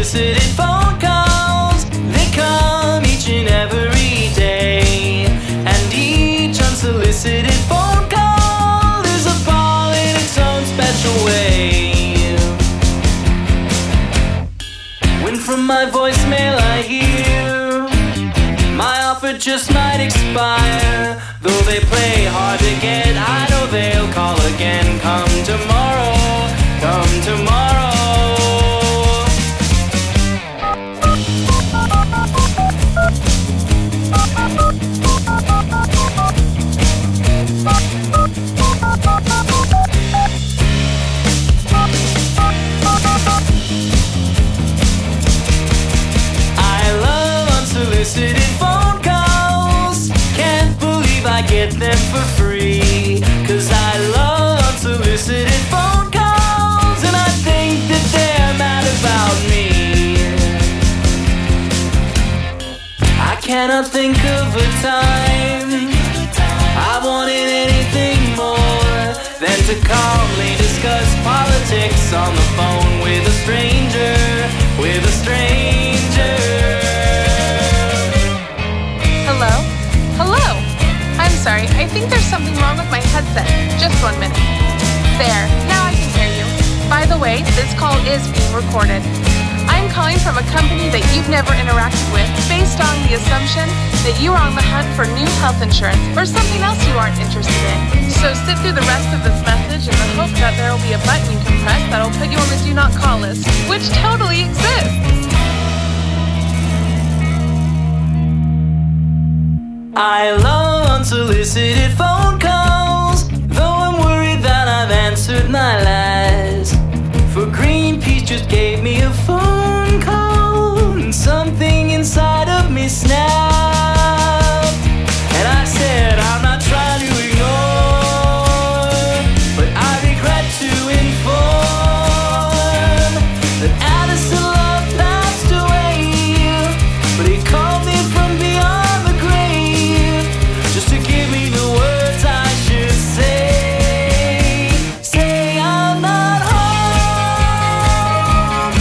unsolicited phone calls. They come each and every day, and each unsolicited phone call is a ball in its own special way. When from my voicemail I hear my offer just might expire, though they play hard to get, I know they'll call again. Come tomorrow, come tomorrow. I love unsolicited phone calls. Can't believe I get them for free, 'cause I love unsolicited phone calls, and I think that they're mad about me. I cannot think of a time I wanted anything more than to calmly discuss politics on the phone with a stranger, with a stranger. Hello? Hello? I'm sorry, I think there's something wrong with my headset. Just 1 minute. There, now I can hear you. By the way, this call is being recorded. I'm calling from a company that you've never interacted with based on the assumption that you are on the hunt for new health insurance or something else you aren't interested in. So sit through the rest of this message in the hope that there will be a button you can press that'll put you on the do not call list, which totally exists. I love unsolicited phone calls, though I'm worried that I've answered my last. For Greenpeace just gave me a phone call, and something inside of me snapped. And I said, I'm not trying to ignore, but I regret to inform that Addison Love passed away. But he called me from beyond the grave, just to give me the words I should say. Say I'm not home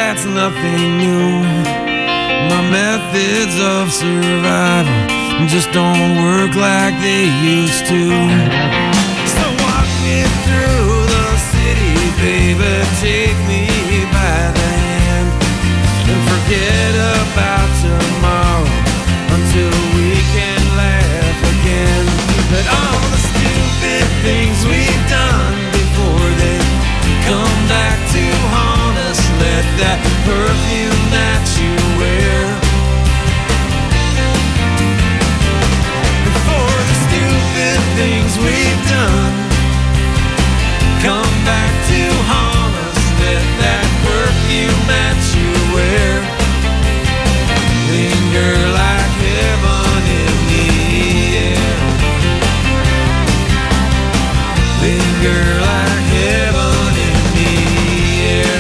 that's nothing new. My methods of survival just don't work like they used to. So walk me through the city, baby, take me by the hand, and forget about tomorrow until we can laugh again. But all the stupid things we've done before they come back to haunt us. Let that perfume that you wear, before the stupid things we've done come back to haunt us. Let that perfume that you wear linger like heaven in the air. Linger like heaven in the air.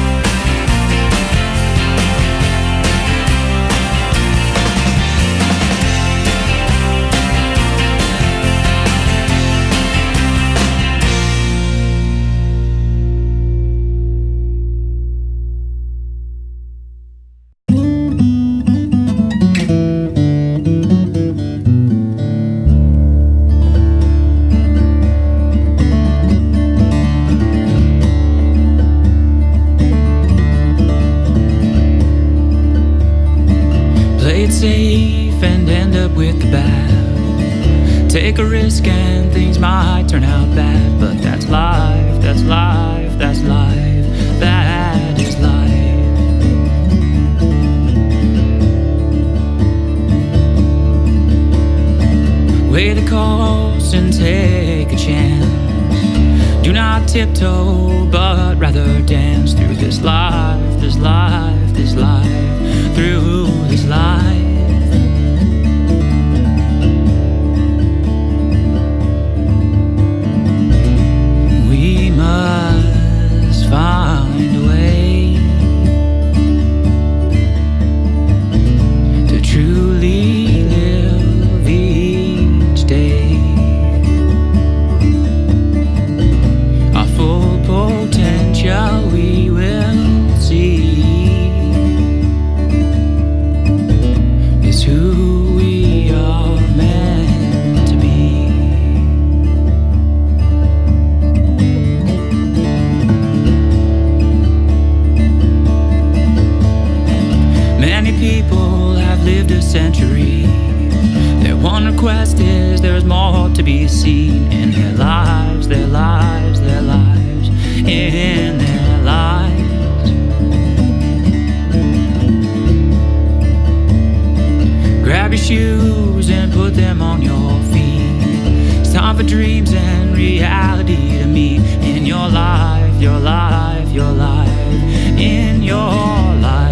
Safe and end up with the bad. Take a risk and things might turn out bad, but that's life, that's life, that's life, that is life. Weigh the cost and take a chance. Do not tiptoe, but rather dance through this life, this life, this life, through this life. We must find a way to truly live each day. Our full potential we will see. Is who we are meant to be. Many people have lived a century. Their one request is there's more to be seen in their lives, their lives, their lives, in their lives. Grab your shoes and put them on your feet. It's time for dreams and reality to meet in your life, your life, your life, in your life.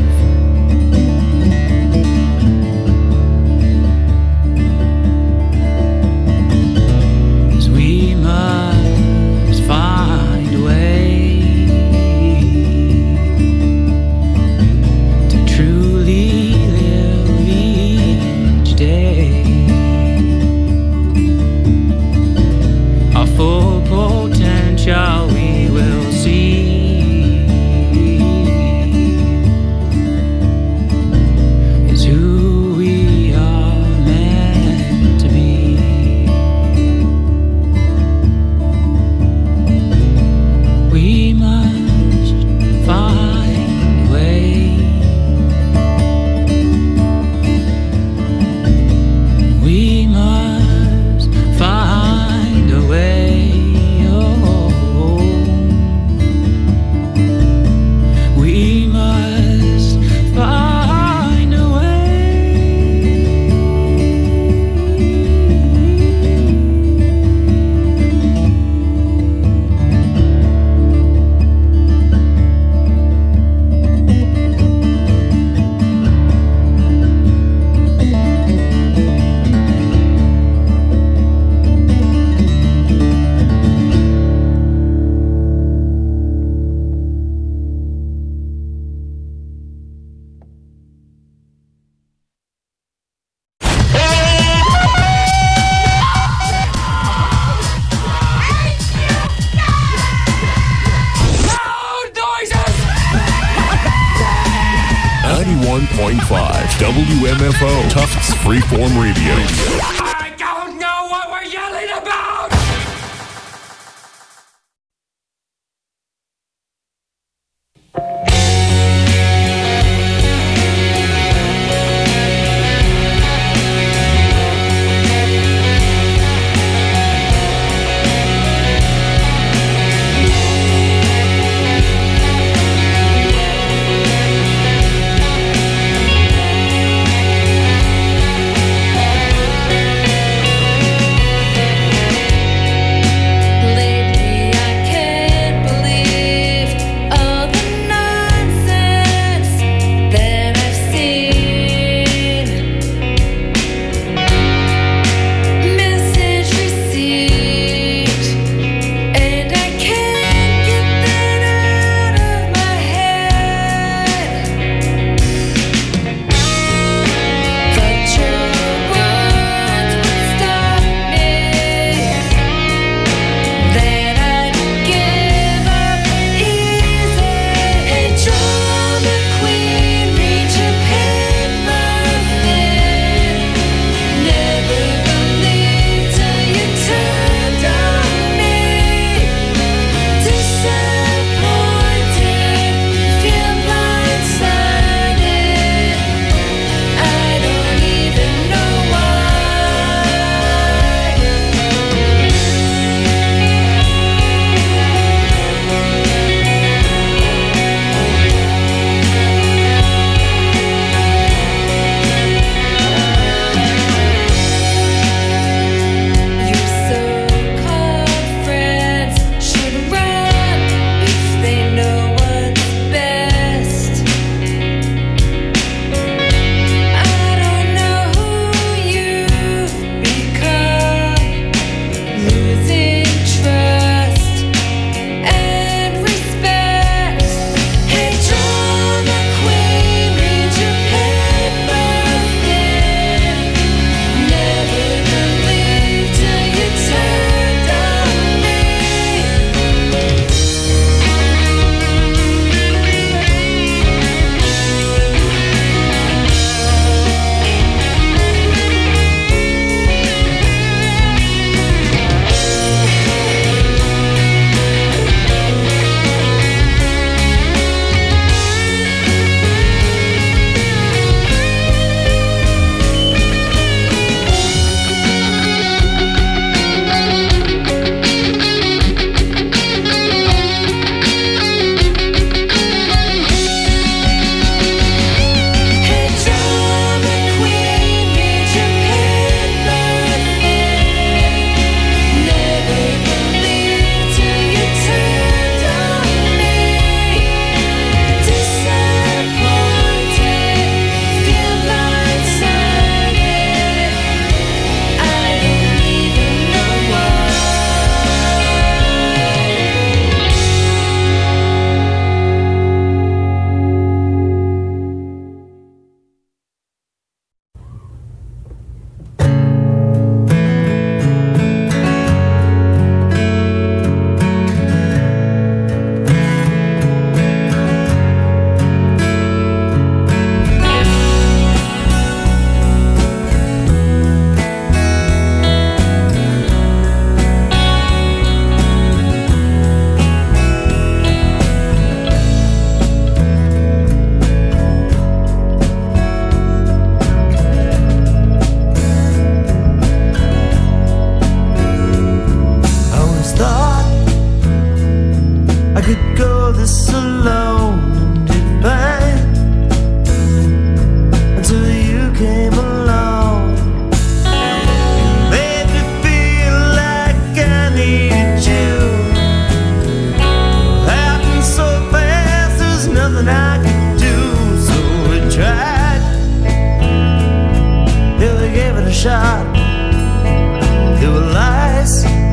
We will see is who we are meant to be. We must find a way. We must find a way. WMFO, Tufts Freeform Radio. I don't know what we're yelling about!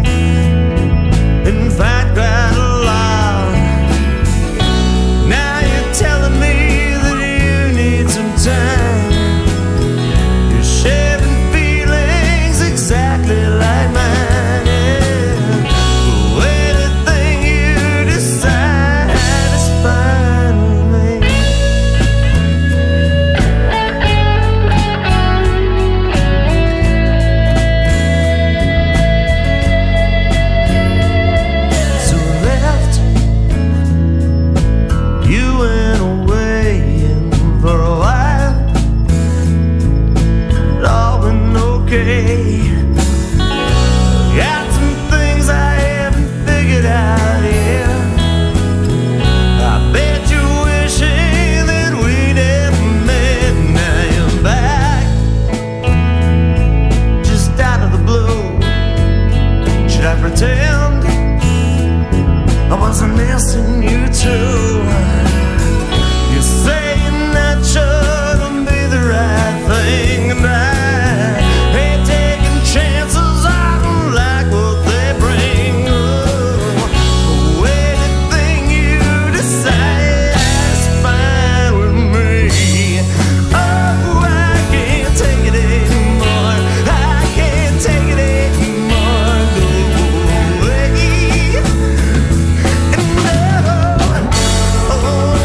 In fact, quite a lot. Now missing you too. You're saying that shouldn't be the right thing, and I ain't taking chances. I don't like what they bring. Oh, anything you decide is fine with me. Oh, I can't take it anymore. I can't take it anymore. Go away. And oh,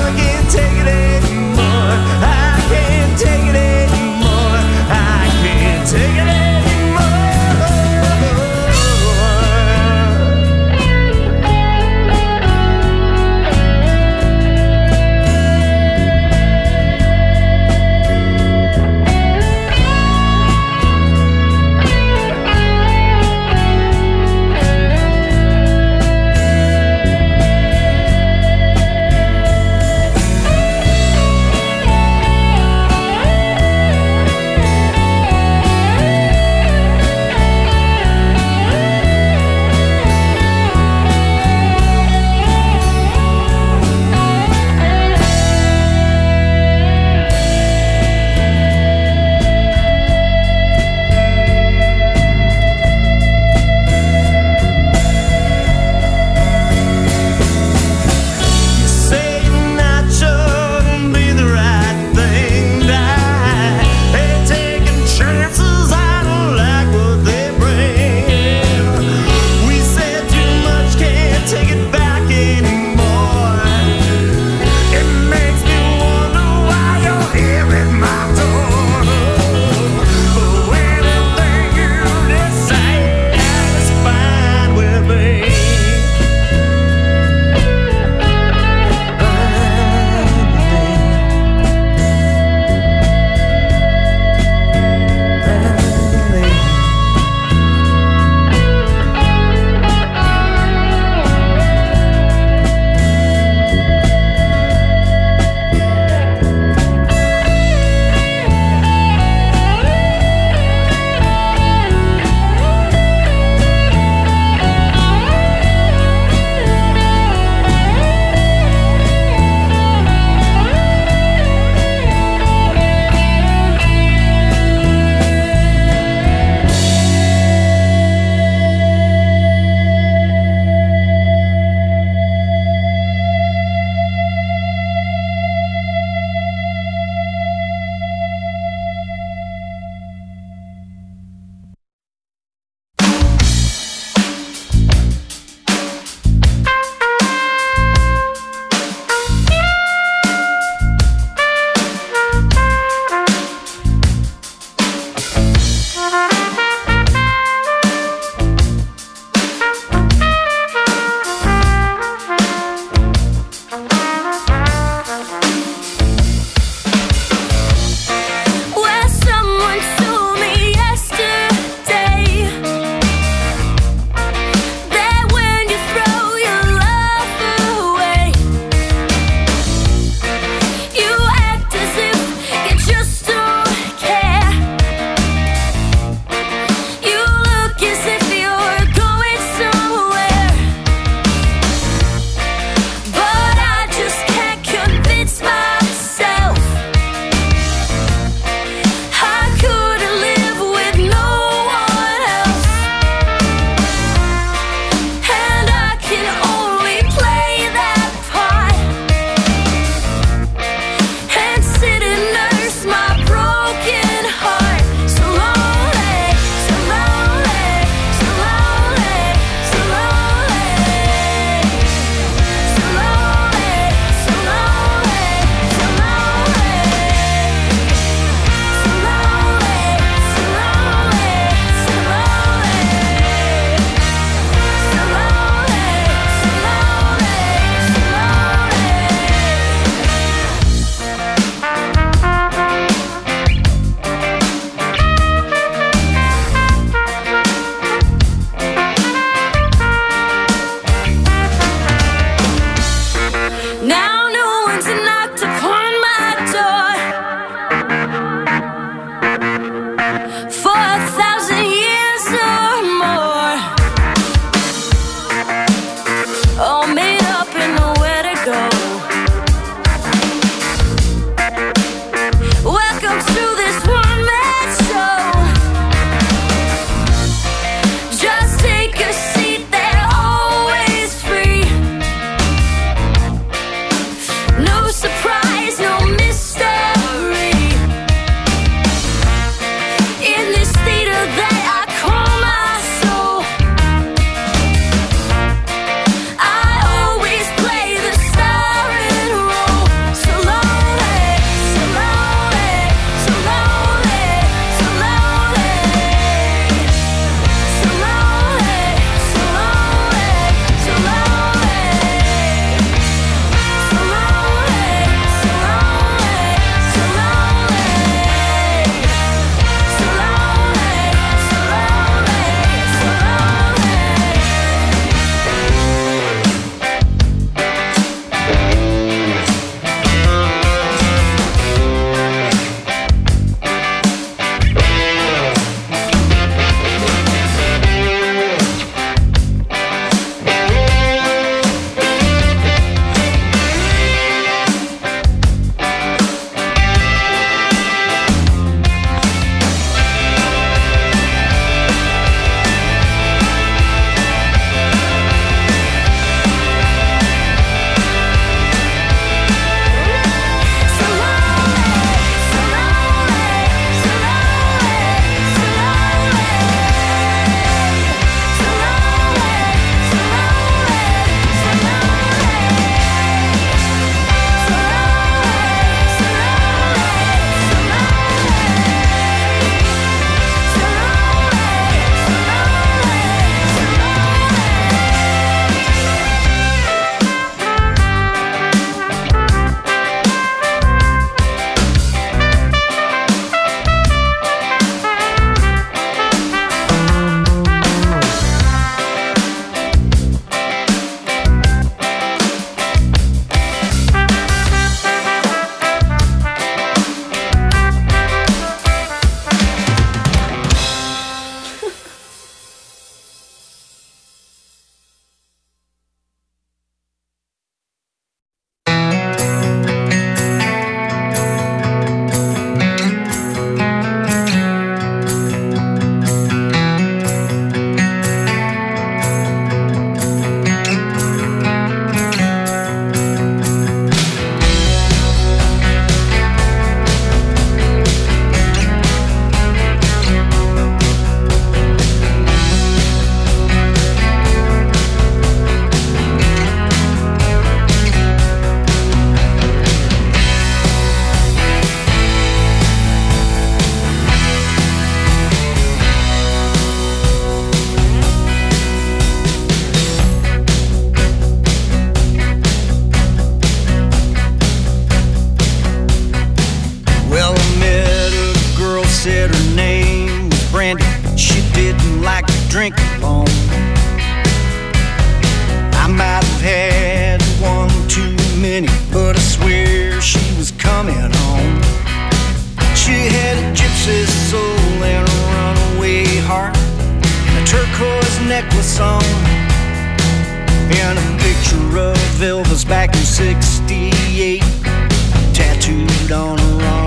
back in '68, tattooed on her arm.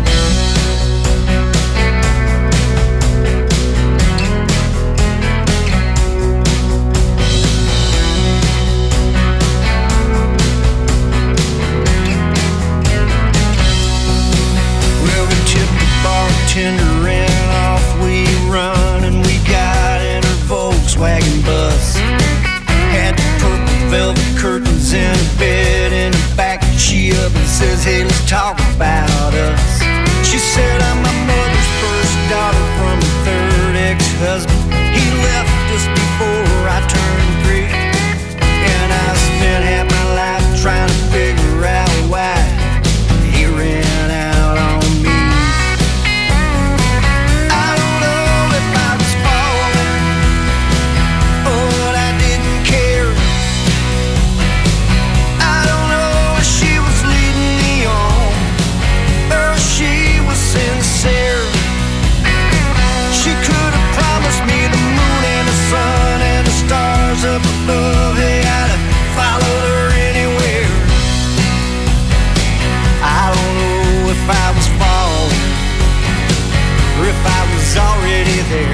Well, we tipped the bartender and off we run, and we got in her Volkswagen bus. Had the purple velvet curtains in a bed in the back. She up and says, hey, let's talk about us. She said, I'm my mother's first daughter from a third ex-husband. He left us before I turned 3, and I spent half my life trying to figure out why he ran out on me. I don't know if I was falling or what I didn't care. I don't know if she was leading me on or if she was sincere. She could have promised me the moon and the sun and the stars up above. Hey, I'd have followed her anywhere. I don't know if I was falling or if I was already there.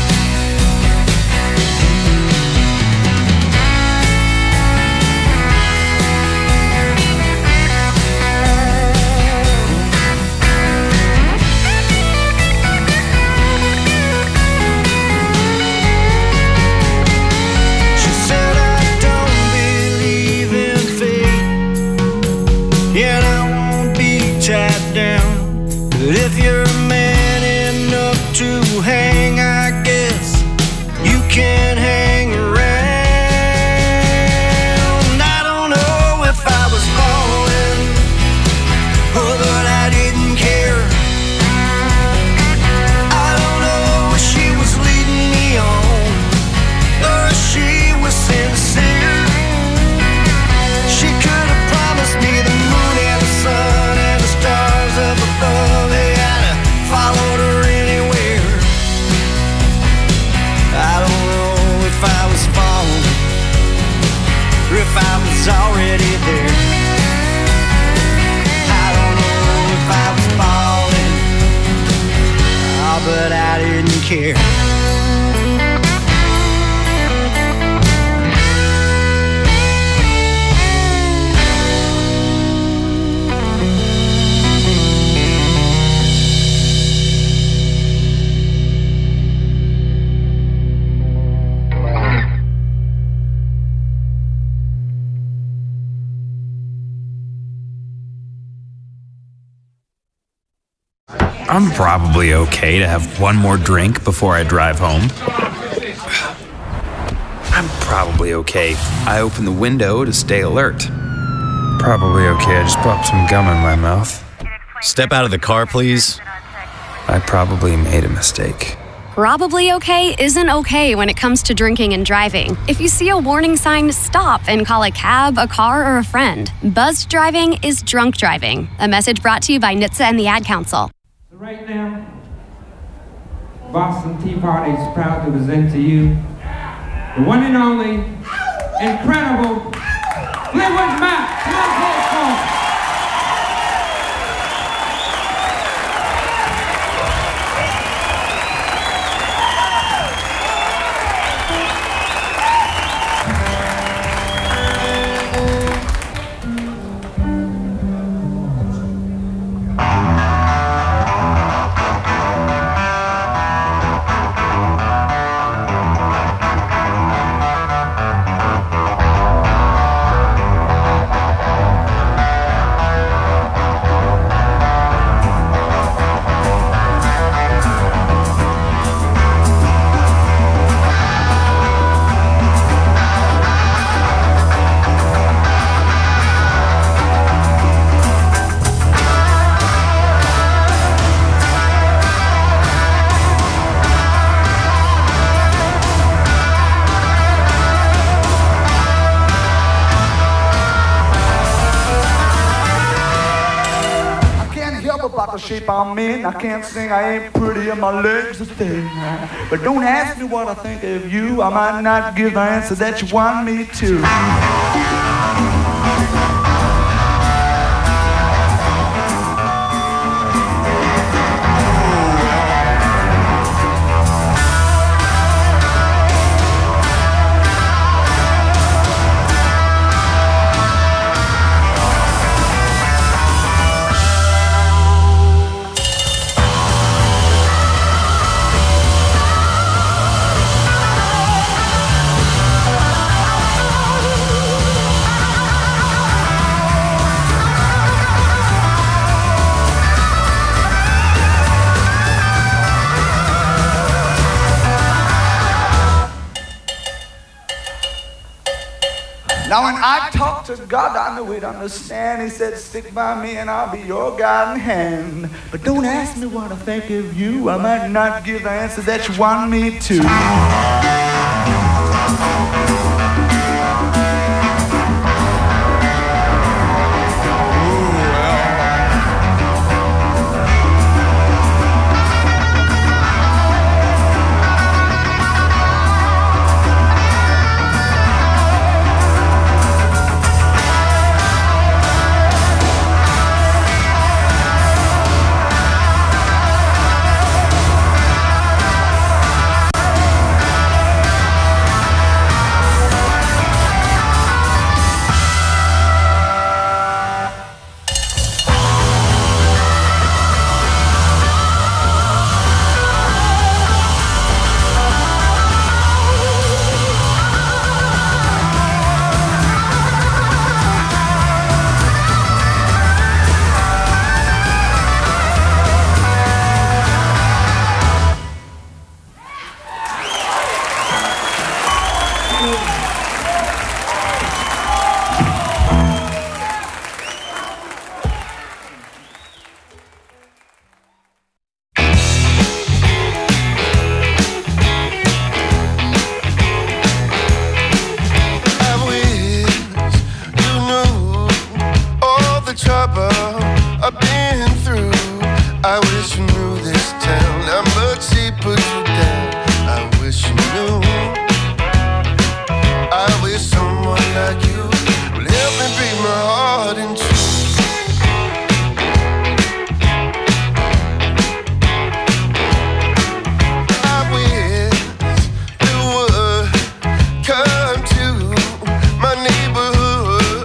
She said, I don't believe in fate, and I won't be tied down. But if you're man enough to hang, I guess you can hang around. I don't know if I was falling or that I didn't care. I don't know if she was leading me on or if she was sincere. She could have promised me the moon and the sun and the stars up above. Hey, I'd have followed her anywhere. I don't know if I was falling or if I was already there. I don't know if I was falling, oh, but I didn't care. I'm probably okay to have one more drink before I drive home. I'm probably okay. I open the window to stay alert. Probably okay. I just popped some gum in my mouth. Step out of the car, please. I probably made a mistake. Probably okay isn't okay when it comes to drinking and driving. If you see a warning sign, stop and call a cab, a car, or a friend. Buzzed driving is drunk driving. A message brought to you by NHTSA and the Ad Council. Right now, Boston Tea Party is proud to present to you the one and only, incredible Fleetwood Mac. Come on, folks. The shape I'm in, I can't sing, I ain't pretty, and my legs are thin. But don't ask me what I think of you, I might not give the answer that you want me to. Now when I talk to God, I know he'd understand. He said, stick by me and I'll be your guiding hand. But don't ask me what I think of you. I might not give the answer that you want me to.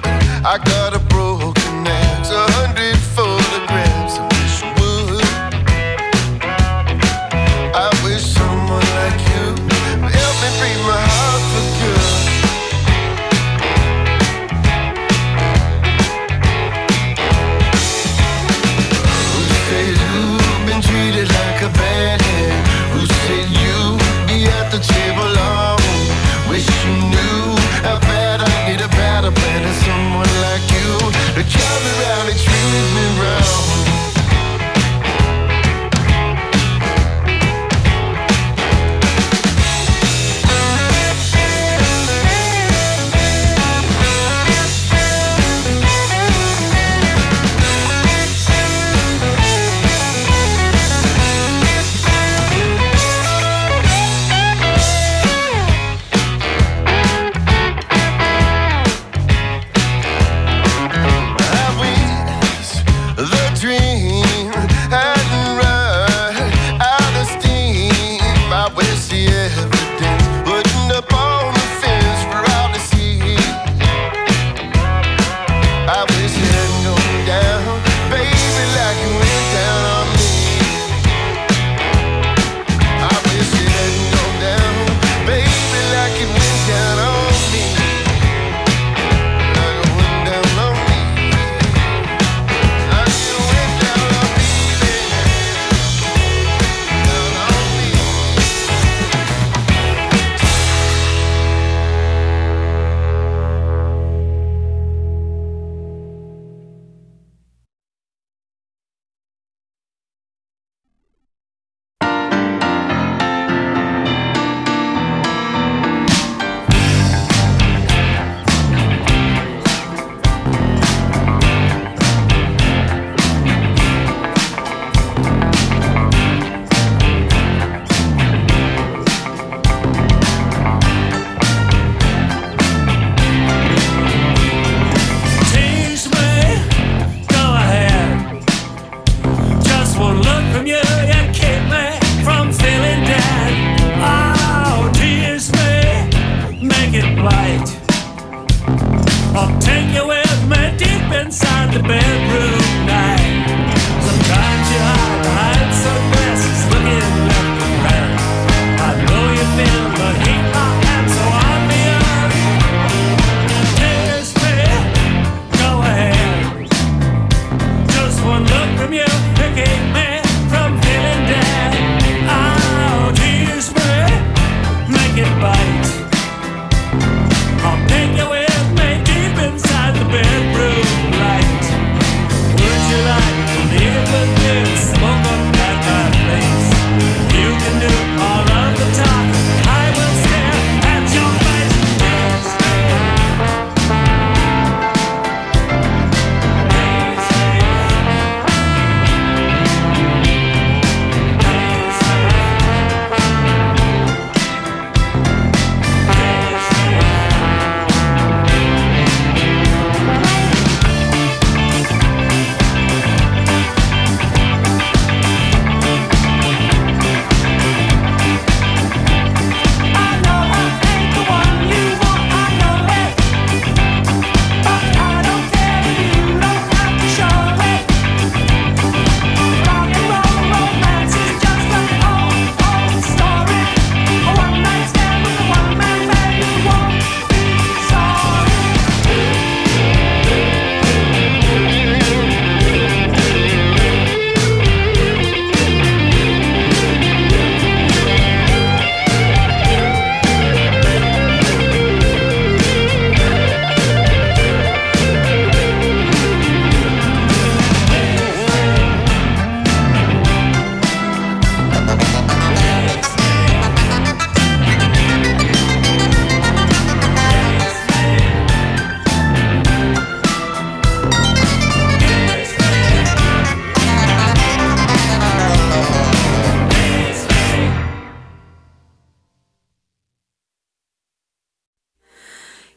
I got a broken axe, 100 photographs of this wood.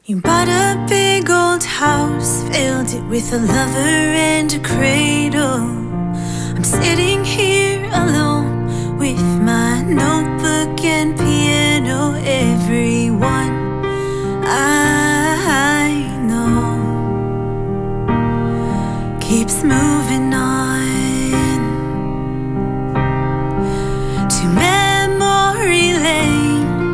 You bought a big old house, filled it with a lover and a cradle. I'm sitting here alone with my notebook and piano. Everyone I know keeps moving on to memory lane.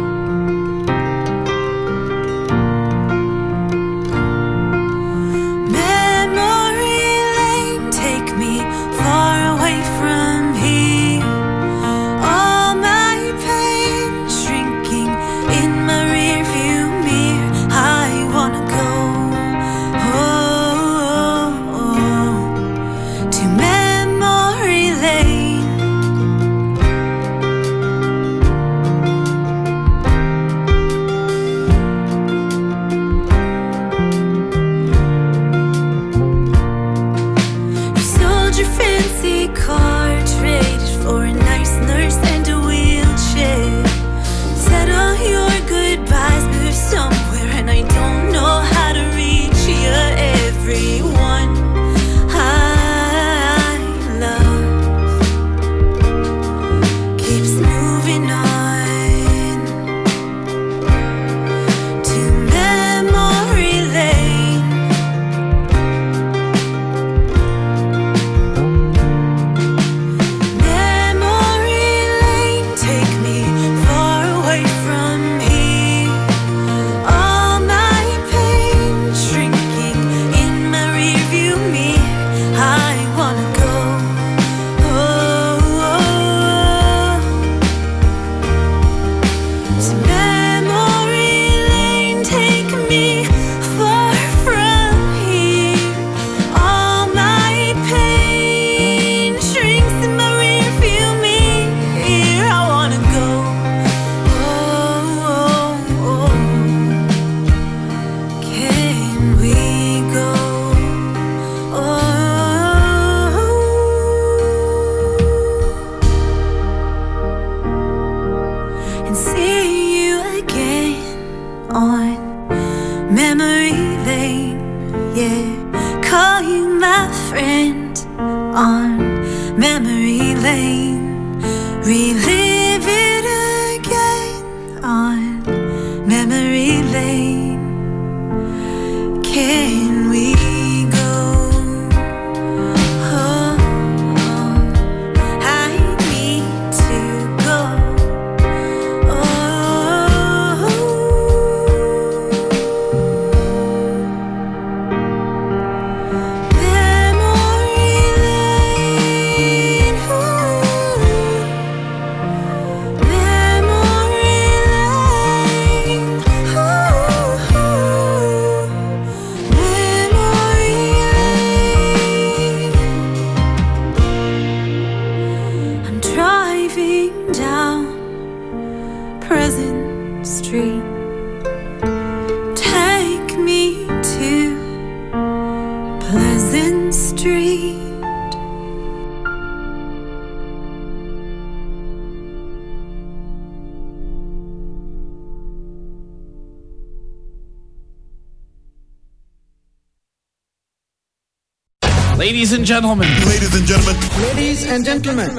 Ladies and gentlemen. Ladies and gentlemen. Ladies and gentlemen.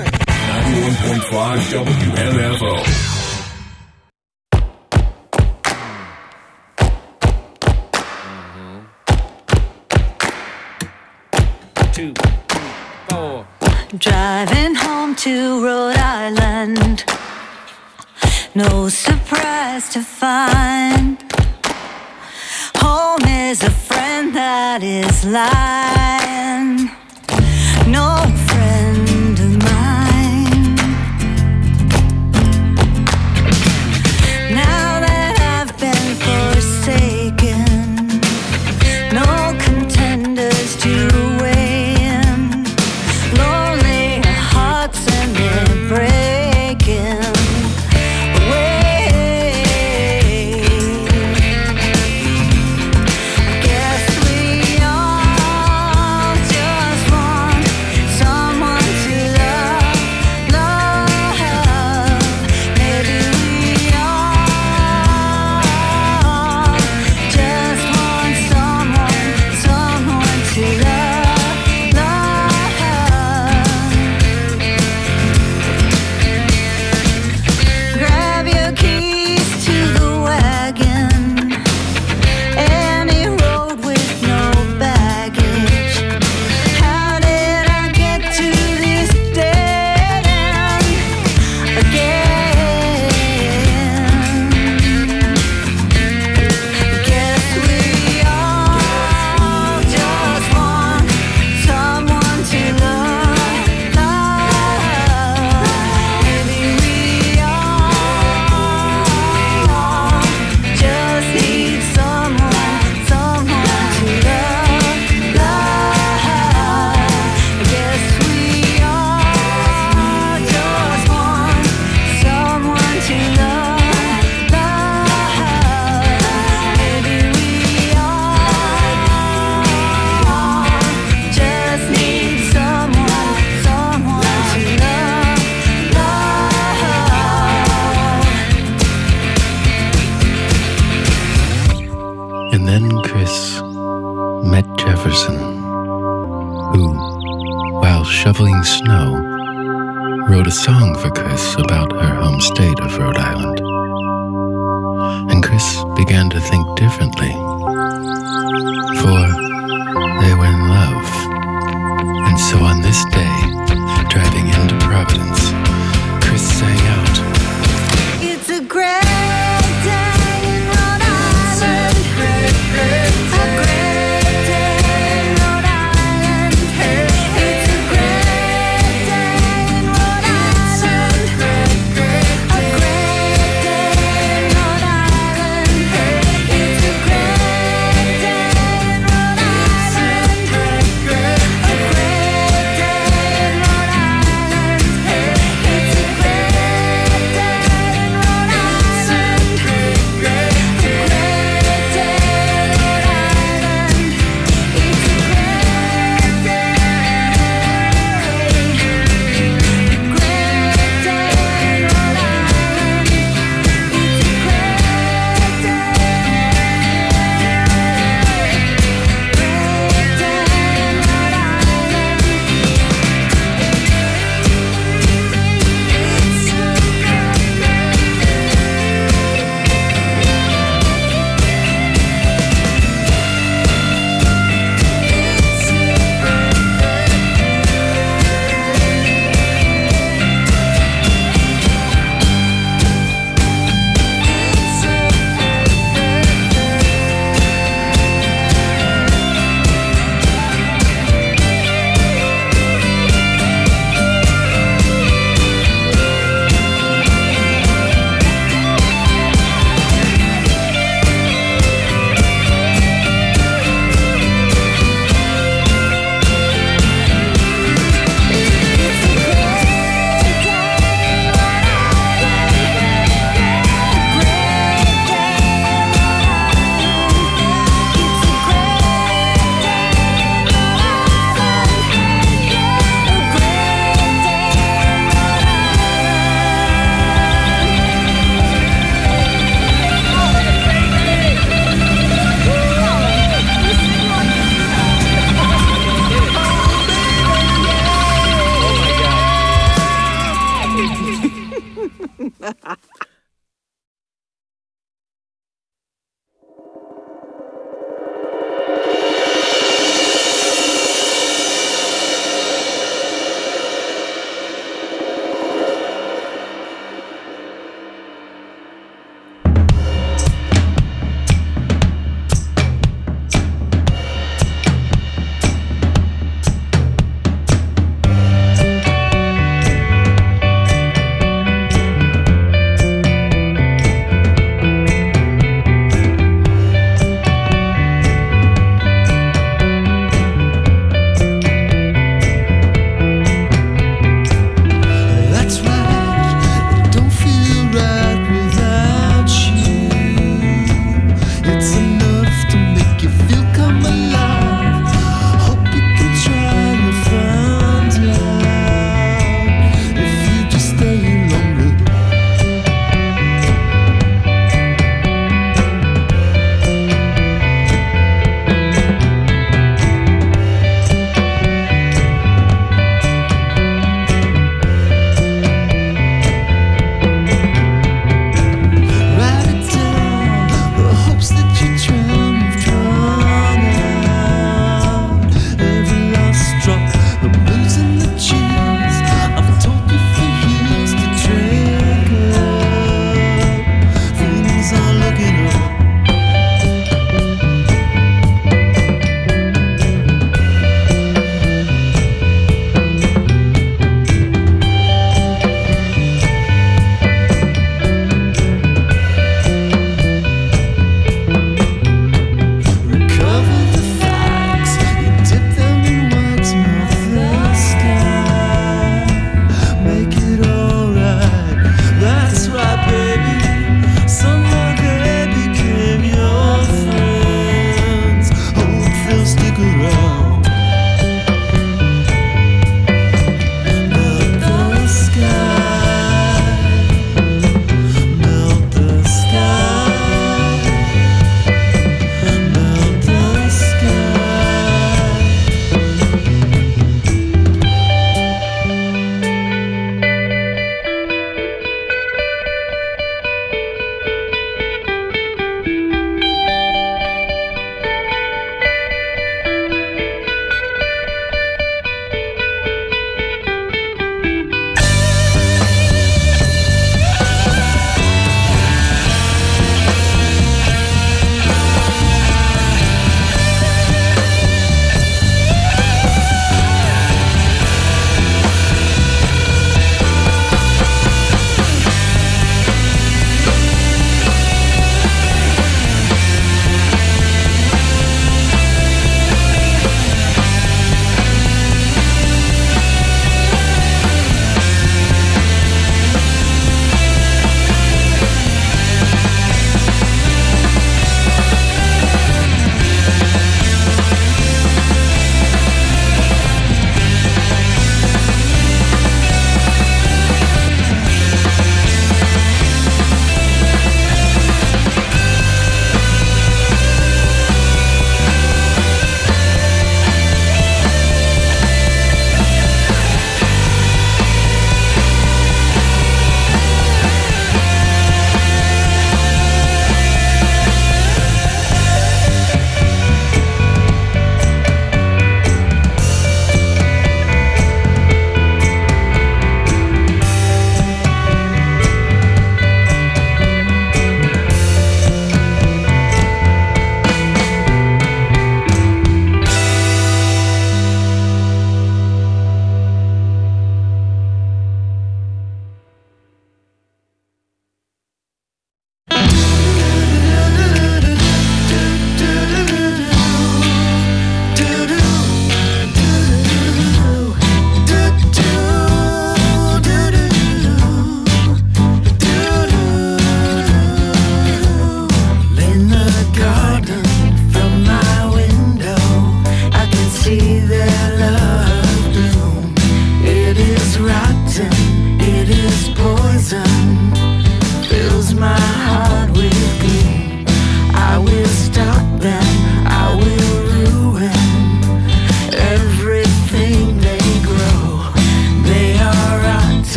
91.5 WMFO. Driving home to Rhode Island, no surprise to find home is a friend that is lying, no friend of mine. Now that I've been forsaken, no contenders to weigh in, lonely hearts and they're breaking away. Guess we are who, while shoveling snow, wrote a song for Chris about her home state of Rhode Island. And Chris began to think differently, for they were in love. And so on this day, driving into Providence, Chris sang out, It's a great day in Rhode Island. A great day in Rhode Island. It's a great day in Rhode Island. A great day in Rhode Island. It's a great day in Rhode Island.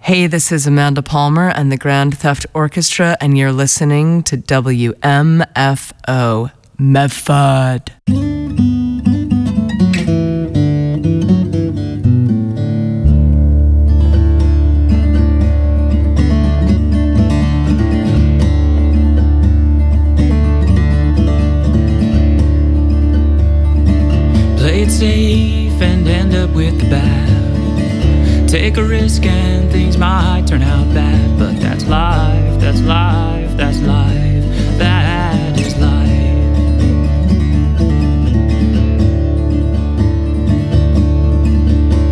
Hey, this is Amanda Palmer and the Grand Theft Orchestra, and you're listening to WMFO Medford. Play it safe and end up with the bad. Take a risk and things might turn out bad, but that's life, that's life, that's life, that is life.